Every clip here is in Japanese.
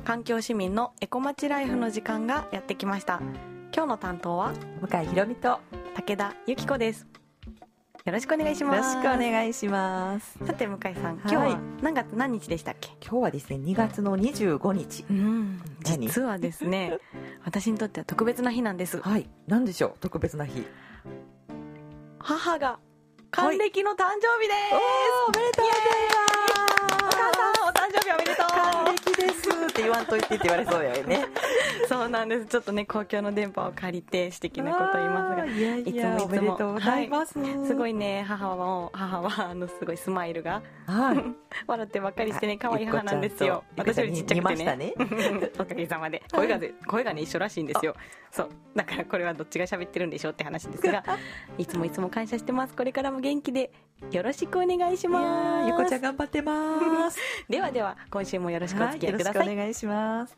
環境市民のエコまちライフの時間がやってきました。今日の担当は向井ひろみと武田由紀子です。よろしくお願いします。 よろしくお願いします。 さて向井さん、今日は何月何日でしたっけ？ 今日はですね、2月の25日。 実はですね私にとっては特別な日なんです。 はい、何でしょう、特別な日。 母が還暦の誕生日です。 おめでとうございます。 お母さんお誕生日おめでとう。 還暦ですって言わんといてって言われそうだよね。 そうなんです。ちょっとね、公共の電波を借りて素敵なことを言いますが、 いやいや、 いつもおめでとうございます。 すごいね、母はすごいスマイルが、笑ってばっかりしてね、可愛い母なんですよ。私よりちっちゃくてね。おかげさまで声がね一緒らしいんですよ。そうだからこれはどっちが喋ってるんでしょうって話ですが、いつも感謝してます。これからも元気でよろしくお願いします。 ゆこちゃん頑張ってます。 では今週もよろしくお付き合いください。 よろしくお願いします。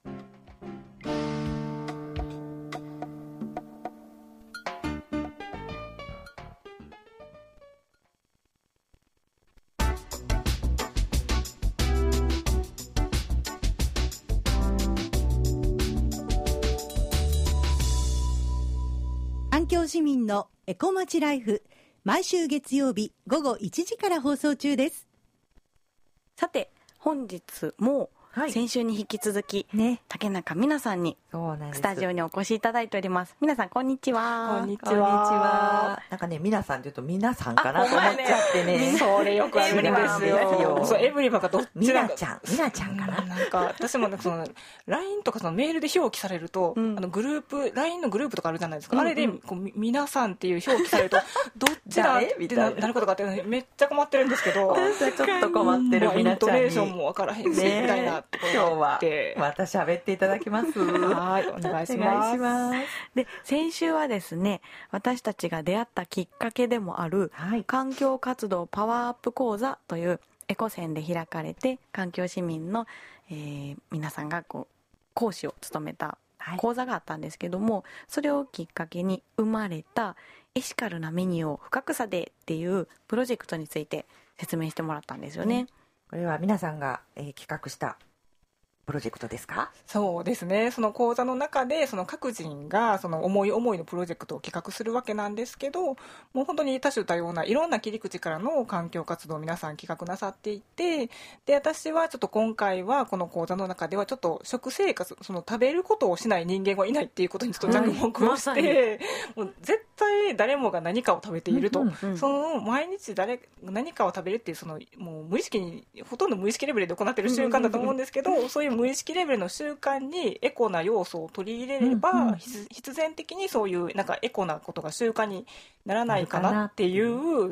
環境市民のエコまちライフ、毎週月曜日午後1時から放送中です。 さて本日も先週に引き続き、竹中美奈さんにスタジオにお越しいただいております。皆さんこんにちは。 こんにちは。なんかね、皆さんって言うと皆さんかなと思っちゃってね。 それよくあるんですよ。そう、エブリバがどっちみなちゃんかな。 なんか私もその LINE とかそのメールで表記されると、グループ LINE のグループとかあるじゃないですか。あれでこう皆さんっていう表記されるとどっちだってなることがあってめっちゃ困ってるんですけど。 私はちょっと困ってるみなちゃんに。イントネーションもわからへんしみたいな。 今日はまた喋っていただきます。 はい、お願いします。 で、先週はですね、私たちが出会ったきっかけでもある、環境活動パワーアップ講座というエコセンで開かれて、環境市民の、皆さんが講師を務めた講座があったんですけども、それをきっかけに生まれたエシカルなメニューを深草でっていうプロジェクトについて説明してもらったんですよね。 これは皆さんが、企画したプロジェクトですか？ そうですね。その講座の中でその各人がその思い思いのプロジェクトを企画するわけなんですけど、もう本当に多種多様ないろんな切り口からの環境活動を皆さん企画なさっていて、で私はちょっと今回はこの講座の中ではちょっと食生活、その食べることをしない人間はいないっていうことにちょっと着目をして、もう絶対誰もが何かを食べていると、その毎日何かを食べるっていうそのもう無意識にほとんど無意識レベルで行っている習慣だと思うんですけど、そういう無意識レベルの習慣にエコな要素を取り入れれば、必然的にそういうなんかエコなことが習慣にならないかなっていう、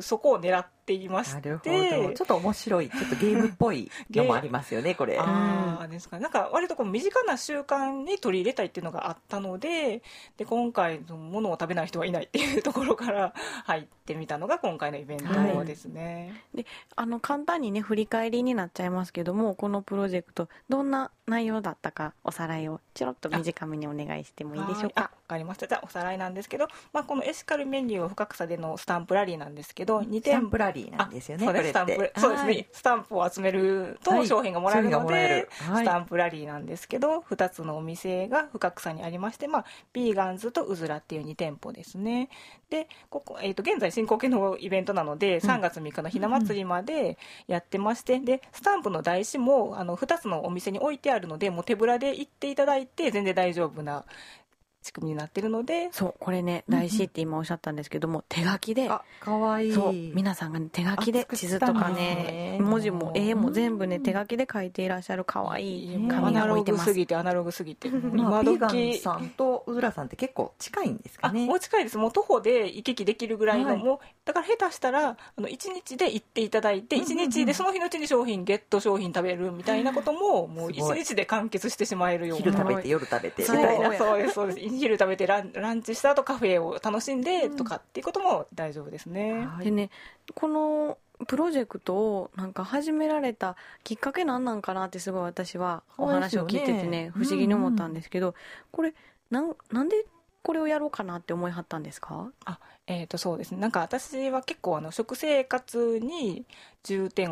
そこを狙っていまして。なるほど。 ちょっと面白い、ちょっとゲームっぽいのもありますよね、これ。 ですか。なんか割と身近な習慣に取り入れたいっていうのがあったので、今回物を食べない人はいないっていうところから入ってみたのが今回のイベントですね。 で、簡単にね振り返りになっちゃいますけども、このプロジェクトどんな内容だったかおさらいをちょろっと短めにお願いしてもいいでしょうか？ わかりました。じゃあおさらいなんですけど、このエシカルメニューを深草でのスタンプラリーなんですけど、2点。 スタンプラリーなんですよね。 そうですね。スタンプを集めると商品がもらえるので、スタンプラリーなんですけど、2つのお店が深草にありまして、ビーガンズとうずらっていう2店舗ですね。で、ここ現在進行形のイベントなので、3月3日のひな祭りまでやってまして、でスタンプの台紙も2つのお店に置いてあるので、もう手ぶらで行っていただいて全然大丈夫な仕組みになってるので。 そう、これね、台紙って今おっしゃったんですけども、手書きで、 かわいい。 そう、皆さんが、ね、手書きで地図とかね、文字も絵も全部ね手書きで書いていらっしゃるかわいい紙が置いてます。 アナログすぎて今時ビーガンさんとうずらさんって結構近いんですかね？ もう近いです。もう徒歩で行き来できるぐらいの、もうだから下手したら1日で行っていただいて、1日でその日のうちに商品食べるみたいなことももう1日で完結してしまえるような。 昼食べて夜食べてみたいな。そうです。昼食べてランチした後カフェを楽しんでとかっていうことも大丈夫ですね。 でね、このプロジェクトをなんか始められたきっかけなんなんかなってすごい私はお話を聞いててね、不思議に思ったんですけど、これなんでこれをやろうかなって思いはったんですか？ そうですね。なんか私は結構食生活に重点を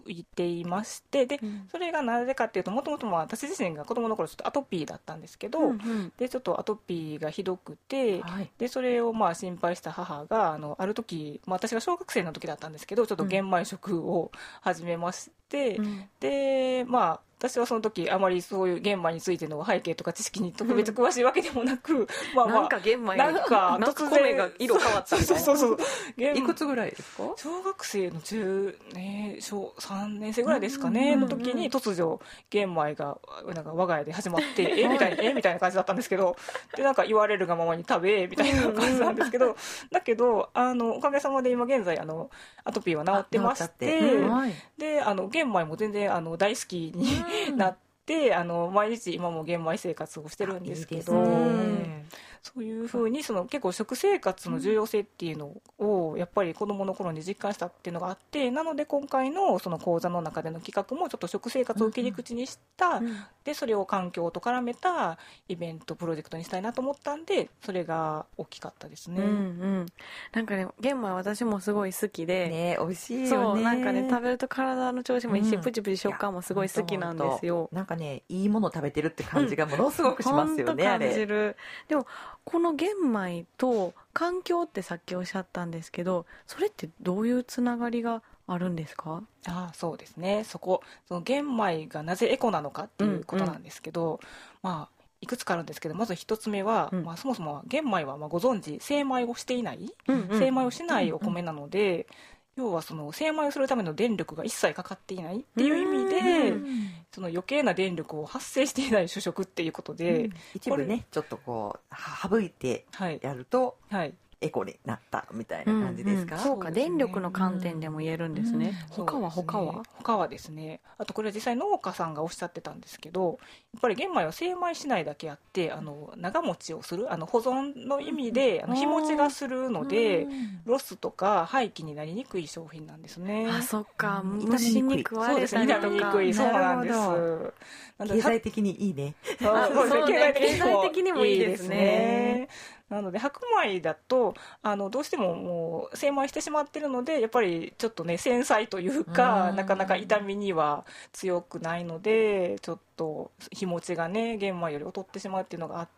いていまして、でそれがなぜかっていうと、もともと私自身が子供の頃ちょっとアトピーだったんですけど、でちょっとアトピーがひどくて、でそれを心配した母がある時、私が小学生の時だったんですけど、ちょっと玄米食を始めまして、で私はその時あまりそういう玄米についての背景とか知識に特別詳しいわけでもなく、 なんか玄米なんか米が色変わったみたいな。 そういくつぐらいですか？ 小学生の小3年生ぐらいですかね、の時に突如玄米がなんか我が家で始まってみたいな感じだったんですけど、でなんか言われるがままに食べみたいな感じなんですけど、だけどおかげさまで今現在アトピーは治ってまして、で玄米も全然大好きになって毎日今も玄米生活をしてるんですけど、そういうふうに結構食生活の重要性っていうのをやっぱり子どもの頃に実感したっていうのがあって、なので今回のその講座の中での企画もちょっと食生活を切り口にした、でそれを環境と絡めたイベントプロジェクトにしたいなと思ったんで、それが大きかったですね。 なんかね、玄米私もすごい好きで、 ね、美味しいよね。 そうなんかね、食べると体の調子もいいし、プチプチ食感もすごい好きなんですよ。 なんかね、いいもの食べてるって感じがものすごくしますよね、あれ。 感じる。でもこの玄米と環境ってさっきおっしゃったんですけど、それってどういうつながりがあるんですか？ そうですね、その玄米がなぜエコなのかっていうことなんですけど、いくつかあるんですけど、まず一つ目は、そもそも玄米はご存知、精米をしていない、精米をしないお米なので、要はその精米をするための電力が一切かかっていないっていう意味で、その余計な電力を発生していない主食っていうことで、 一部ねちょっと省いてやると、エコになったみたいな感じですか？ そうか、電力の観点でも言えるんですね。他はですね、あとこれは実際農家さんがおっしゃってたんですけど、やっぱり玄米は精米しないだけあって、長持ちをする保存の意味で日持ちがするので、ロスとか廃棄になりにくい商品なんですね。 そっか、虫に食われたりとか。 傷みにくい、そうなんです。 経済的にいいね。 経済的にもいいですね。 なので白米だとどうしてももう精米してしまってるので、やっぱりちょっとね繊細というか、なかなか傷みには強くないので、ちょっと日持ちがね玄米より劣ってしまうっていうのがあって、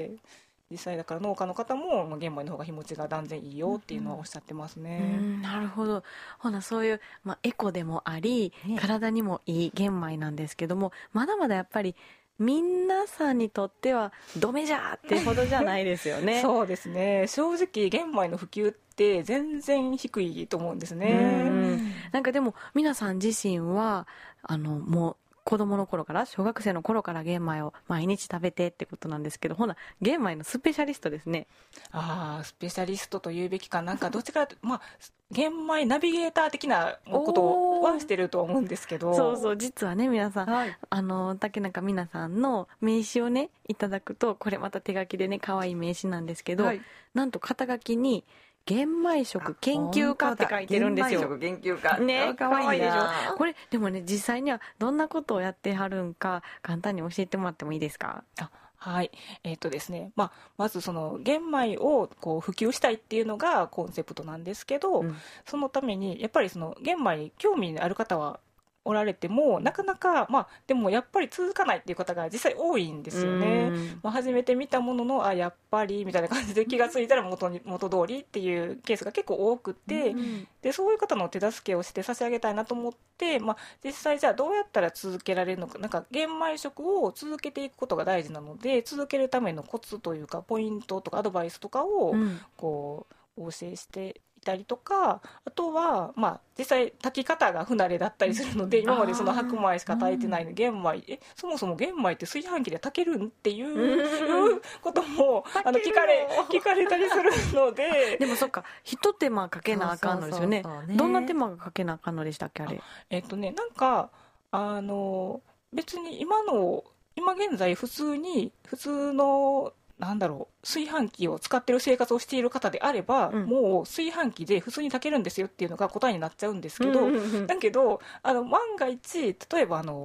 実際だから農家の方も玄米の方が日持ちが断然いいよっていうのはおっしゃってますね。 なるほど。ほなそういう、エコでもあり、体にもいい玄米なんですけども、まだまだやっぱり皆さんにとってはドメじゃーってほどじゃないですよね。 そうですね、正直玄米の普及って全然低いと思うんですね。 なんかでも皆さん自身はもう子供の頃から、小学生の頃から玄米を毎日食べてってことなんですけど、ほな玄米のスペシャリストですね。 スペシャリストと言うべきか、なんかどっちかというと玄米ナビゲーター的なことはしてると思うんですけど、 そう実はね皆さん、竹中美奈さんの名刺をねいただくと、これまた手書きでね可愛い名刺なんですけど、なんと肩書きに玄米食研究家って書いてるんですよ。 玄米食研究家ね、 かわいいでしょ。 これでもね、実際にはどんなことをやってはるんか簡単に教えてもらってもいいですか？ はい、ですね、まずその玄米を普及したいっていうのがコンセプトなんですけど、そのためにやっぱりその玄米に興味のある方はおられても、なかなかでもやっぱり続かないっていう方が実際多いんですよね。初めて見たもののやっぱりみたいな感じで気がついたら元通りっていうケースが結構多くて、でそういう方の手助けをして差し上げたいなと思って、実際じゃあどうやったら続けられるのか、なんか玄米食を続けていくことが大事なので、続けるためのコツというかポイントとかアドバイスとかをお教えしていたりとか、あとは実際炊き方が不慣れだったりするので、今までその白米しか炊いてないので、玄米そもそも玄米って炊飯器で炊けるんっていうことも聞かれたりするのででもそっか、一手間かけなあかんのですよね。どんな手間がかけなあかんのでしたっけ、あれ。 なんか別に今現在普通の炊飯器を使ってる生活をしている方であれば、もう炊飯器で普通に炊けるんですよっていうのが答えになっちゃうんですけど、だけど万が一例えば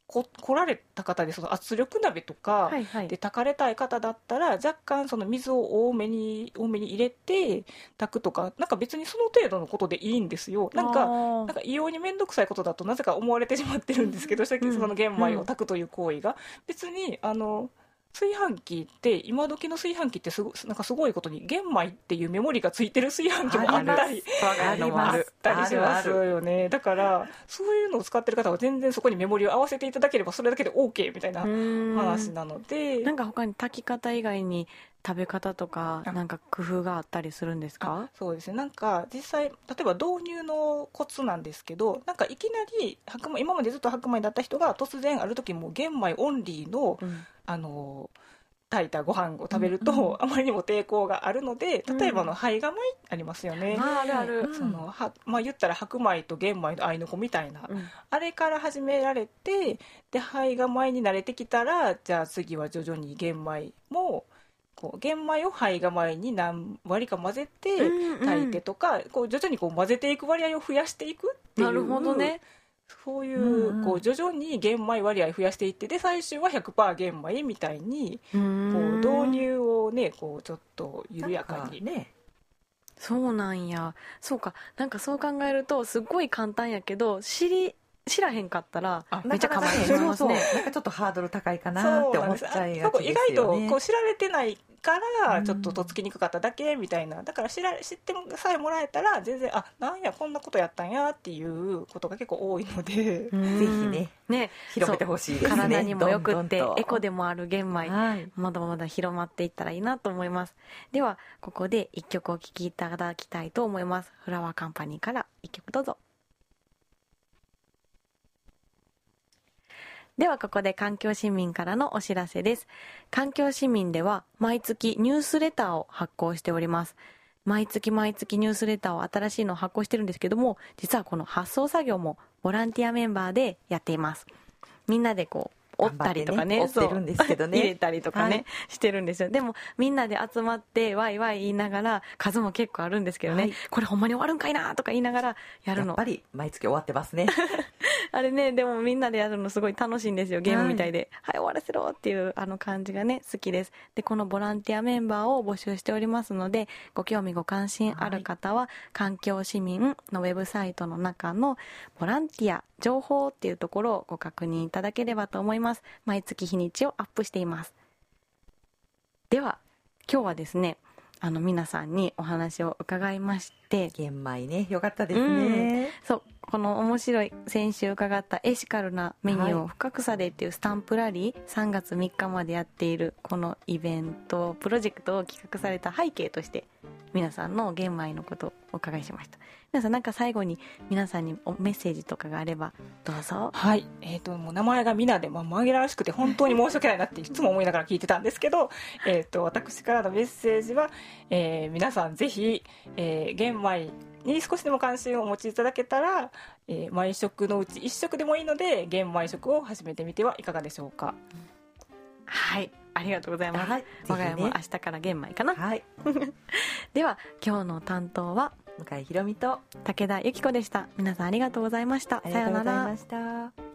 来られた方でその圧力鍋とかで炊かれたい方だったら、若干その水を多めに入れて炊くとか、なんか別にその程度のことでいいんですよ。なんか異様に面倒くさいことだとなぜか思われてしまってるんですけど、その玄米を炊くという行為が別に炊飯器って今時の炊飯器ってなんかすごいことに玄米っていうメモリがついてる炊飯器もあったりしますよね。だからそういうのを使ってる方は全然そこにメモリを合わせていただければそれだけで OK みたいな話なので、 なんか他に炊き方以外に食べ方とかなんか工夫があったりするんですか？ そうですね、なんか実際例えば導入のコツなんですけど、なんかいきなり今までずっと白米だった人が突然ある時も玄米オンリーの、炊いたご飯を食べると、あまりにも抵抗があるので、例えば胚芽米ありますよね。 あるある。 言ったら白米と玄米の合いの子みたいな、あれから始められて、で胚芽米に慣れてきたら、じゃあ次は徐々に玄米も玄米を胚芽米に何割か混ぜて炊いてとか、徐々に混ぜていく割合を増やしていくっていう。 なるほどね。 そういう、徐々に玄米割合増やしていって、で最終は 100% 玄米みたいに導入をねちょっと緩やかにね。 そうなんや。そうか、なんかそう考えるとすごい簡単やけど知らへんかったらめっちゃ構えてますね。 なんかちょっとハードル高いかなって思っちゃいがちですよね。 意外と知られてないからちょっととっつきにくかっただけみたいな。だから知ってさえもらえたら全然なんやこんなことやったんやっていうことが結構多いので、 ぜひね広めてほしいですね。 体にもよくってエコでもある玄米、まだまだ広まっていったらいいなと思います。ではここで一曲お聴きいただきたいと思います。フラワーカンパニーから一曲どうぞ。ではここで環境市民からのお知らせです。環境市民では毎月ニュースレターを発行しております。毎月ニュースレターを新しいのを発行してるんですけども、実はこの発送作業もボランティアメンバーでやっています。みんなで折ったりとかね、 折ってるんですけどね、 入れたりとかね、してるんですよ。でもみんなで集まってワイワイ言いながら、数も結構あるんですけどね、これほんまに終わるんかいなとか言いながらやるの。 やっぱり毎月終わってますねあれね、でもみんなでやるのすごい楽しいんですよ。ゲームみたいで、はい終わらせろっていう感じがね好きです。でこのボランティアメンバーを募集しておりますので、ご興味ご関心ある方は、環境市民のウェブサイトの中のボランティア情報っていうところをご確認いただければと思います。毎月日にちをアップしています。では今日はですね、皆さんにお話を伺いまして、 玄米ね、よかったですね、 そうこの面白い先週伺ったエシカルなメニューを深草でっていうスタンプラリー、3月3日までやっているこのイベントプロジェクトを企画された背景として皆さんの玄米のことをお伺いしました。皆さんなんか最後に皆さんにメッセージとかがあればどうぞ。 はい、もう名前がみなで紛らわしくて本当に申し訳ないなっていつも思いながら聞いてたんですけど、私からのメッセージは、皆さんぜひ、玄米に少しでも関心をお持ちいただけたら、毎食のうち1食でもいいので玄米食を始めてみてはいかがでしょうか。 はい、ありがとうございます、我が家も明日から玄米かな、では今日の担当は向井ひろみと武田由紀子でした。皆さんありがとうございました。さようなら。 ありがとうございました。